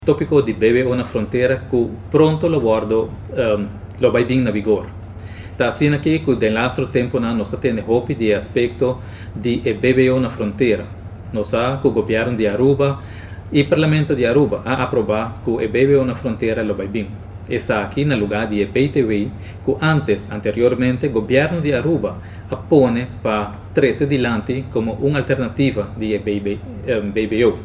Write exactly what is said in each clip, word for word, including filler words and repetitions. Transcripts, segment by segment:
tópico de bebê ou na fronteira que pronto lo guardo um, lo vai bem na vigor. Tá assim aqui que de nosso tempo na nós temos hope de aspecto de bebê ou na fronteira. Nós há que o governo de Aruba e o parlamento de Aruba a aprovar que o bebê ou na fronteira lo vai bem. Essa aqui no lugar de B T W que antes, anteriormente, o governo de Aruba apone para treze adiante como uma alternativa de B B O.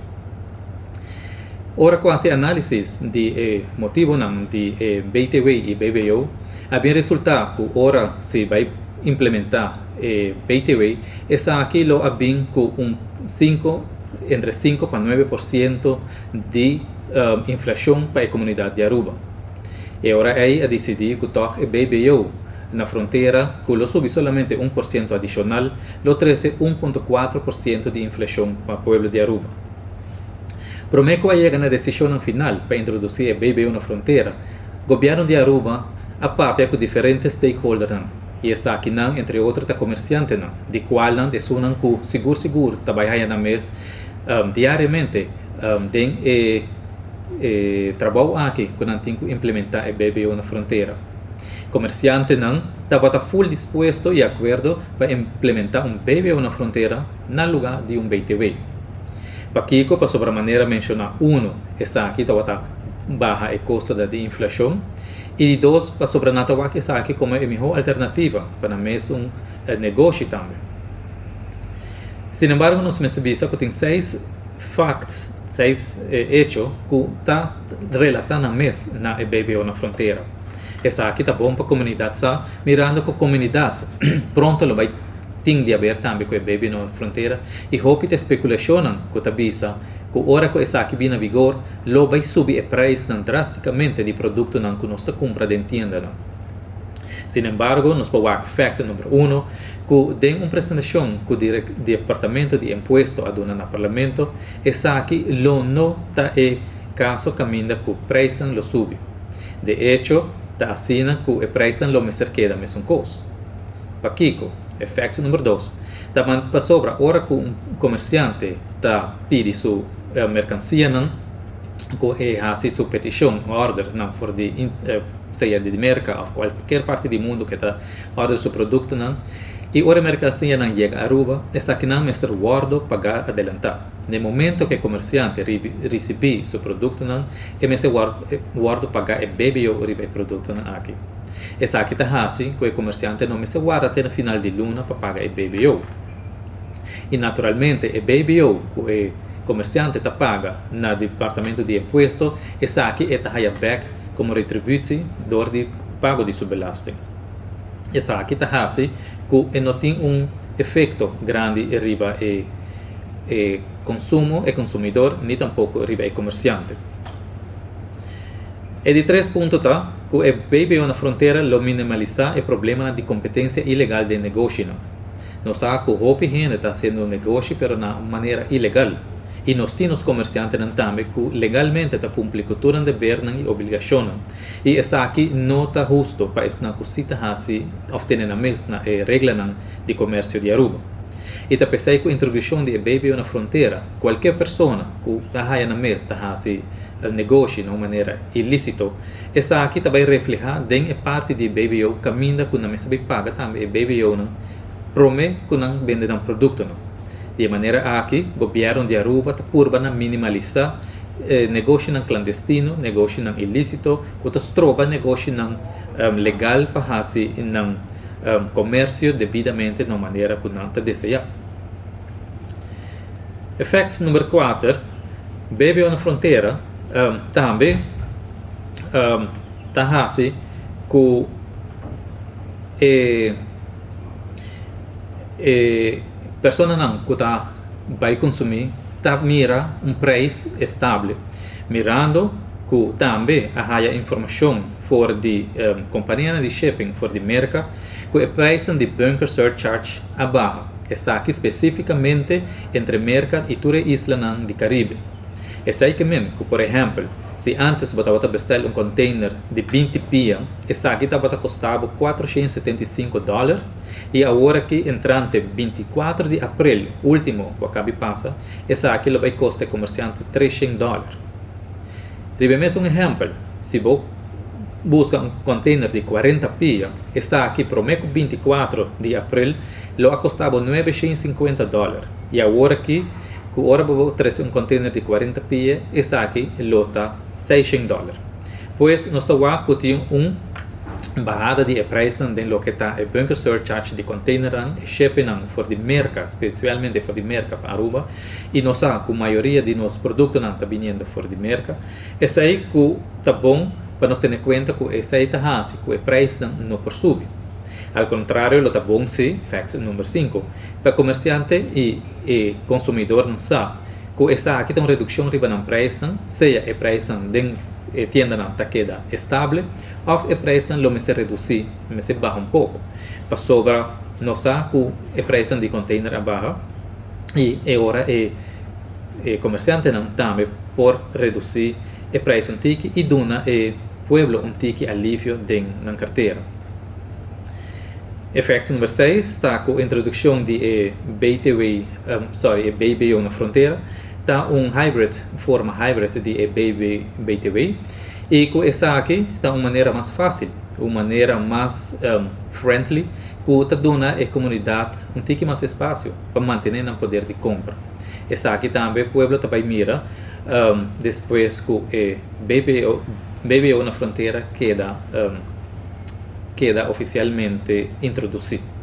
Ora, com essa análise de eh, motivo não, de eh, B T W e B B O, havia resultado que ora se vai implementar eh, B T W, essa aqui lo havia com um cinco, entre cinco para nove por cento de uh, inflação para a comunidade de Aruba. E ora aí a decidir que o B B O na fronteira, que lo subi solamente um por cento adicional, lo treze um vírgula quatro por cento de inflação para o povo de Aruba. Promeco aí na decisão final para introduzir o B B O na fronteira, o governo de Aruba apapia com diferentes stakeholders, e essa aqui não, entre outros, comerciantes, de qual não, de sunan que seguro seguro trabalhar na mês um, diariamente, um, tem e, e trabalho aqui que não tem que implementar o B B O na fronteira. Comerciante não estava full disposto e acordo para implementar um B B O na fronteira no lugar de um B T W. Para Kiko, para sobremaneira mencionar, um, essa aqui está barra o custo da inflação, e dois, para sobrenatar que essa aqui como a melhor alternativa para mesmo um uh, negócio também. Sin embargo, nós percebemos que tem seis facts, seis eh, hechos que está relatando mesmo na B B O na fronteira. Essa aqui está bom para a comunidade, sabe? Mirando que a comunidade pronto vai tem de haver também com o B B O na fronteira e hope de especulação com a bisa que ora que essa aqui vem na vigor lo vai subir o preço drasticamente de produto não que nós compra de tienda. Sin embargo, nós podemos fact número um que tem uma apresentação que o departamento de imposto aduna no parlamento essa aqui lo não está é caso caminha que o preço lo sube. De hecho, está assim que o preço lo me cerca da mesma coisa. Para Kiko, efeito número dois. Também para sobra, ora que um comerciante está pedindo sua uh, mercancia, não, que é sua petição, order, não, for de, uh, seja de merca ou qualquer parte do mundo que está order seu produto, não, e ora a mercancia não chega a Aruba, essa aqui não mestre guardo pagar adelantar. No momento que o comerciante recebe seu produto, não, é mestre guardo, guardo pagar o B B O o produto não aqui. Essa aqui está assim, que o comerciante não me se guarda até no final de luna para pagar o B B O. E naturalmente, o B B O que o comerciante está paga no departamento de imposto, essa aqui é a back como retribuição do de pago de subbelasting. Essa aqui está assim, que não tem um efeito grande riba e, e consumo e consumidor, nem tampouco riba e comerciante. E de três pontos tá, que o B B O na fronteira lo minimalizar o problema de competência ilegal de negócio. Nós sabemos que o Hopi gente está fazendo um negócio, mas de maneira ilegal. E nós temos comerciantes também que legalmente está cumprindo todas as deveres e obrigações. E essa aqui não está justo para essa cosita assim, obter a mesma regra de comércio de Aruba. E também pensei que a introdução de B B O na fronteira, qualquer pessoa que está na mesa está assim, o negócio de uma maneira ilícita, essa aqui também refleja em parte de B B O caminha que não me sabe paga também B B O não promete que não vende um produto não. De maneira aqui, o governo de Aruba está purba na minimalizar eh, negócio não clandestino, negócio não ilícito, que está trova negócio não um, legal para fazer não um, comércio devidamente de uma maneira que não está desejado. Efeitos número quatro, B B O na fronteira Um, também está um, assim que a eh, pessoa não que tá, vai consumir tá mira um preço estável, mirando que também há informação for de um, companhia de shipping, for de merca, que o preço de bunker surcharge abaixo, essa aqui especificamente entre merca e toda a isla de Caribe. Essa aí que mesmo, que, por exemplo, se antes você bestar um container de vinte pia, essa aqui estava custando quatrocentos e setenta e cinco dólares, e agora que entrante vinte e quatro de abril, último que acaba de passar, essa aqui vai custar comerciante trezentos dólares. Ribemos um exemplo. Se você busca um container de quarenta pies, está aqui para o vinte e quatro de abril, lo custava novecentos e cinquenta dólares. E agora aqui, que agora vou trazer um container de quarenta pies, está aqui, lo está seiscentos dólares. Pois, nós estamos aqui com um bajada de preço de lo que está o bunker surcharge de container e shipping for de merca, especialmente for de merca para Aruba, e nós sabemos que a maioria de nossos produtos não está vindo for de merca. Esse aí que está bom para nós ter em conta que esse aí está assim, que o preço não por subir. Ao contrário, lo está bom se, fact número cinco, para comerciante e, e consumidor não sabe que esse aqui tem uma redução riba no preço, seja o preço de a tienda não está queda estável, ou o preço não se reduzir, mas se baixa um pouco. Para sobra, nós sabemos que o preço de container é baixo e agora o comerciante não também por reduzir o preço um tique e dona o pueblo um tique alívio na carteira. Efeito número seis está com a introdução de B T W, um, sorry, B B O na fronteira. Está um hybrid, forma hybrid de B T W, e com essa aqui está uma maneira mais fácil, uma maneira mais um, friendly, que está dando à comunidade um pouco mais espaço para manter o poder de compra. Essa aqui também o povo também mira, um, depois que o B B O na fronteira queda, um, queda oficialmente introduzido.